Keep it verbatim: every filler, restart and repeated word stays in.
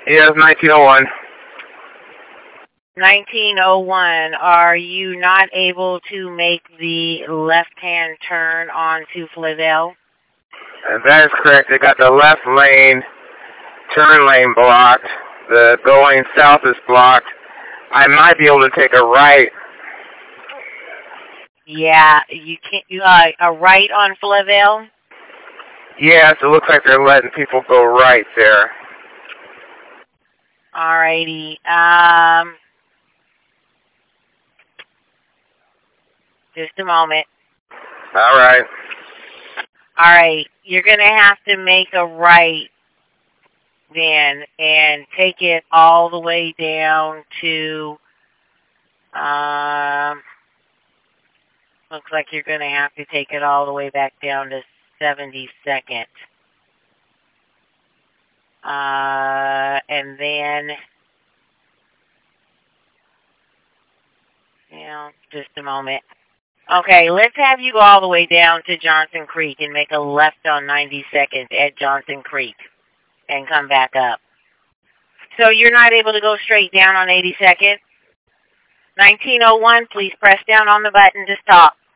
Yes, nineteen oh one. nineteen oh one, are you not able to make the left-hand turn onto Flavel? That is correct. They got the left lane, turn lane blocked. The going south is blocked. I might be able to take a right. Yeah, you can't. You uh, a right on Flavel? Yes, it looks like they're letting people go right there. Alrighty. Um, just a moment. All right. All right, you're gonna have to make a right then and take it all the way down to. Um, looks like you're gonna have to take it all the way back down to seventy-second. Uh, and then, you know, just a moment. Okay, let's have you go all the way down to Johnson Creek and make a left on ninety-second at Johnson Creek and come back up. So you're not able to go straight down on eighty-second? nineteen oh one, please press down on the button to stop.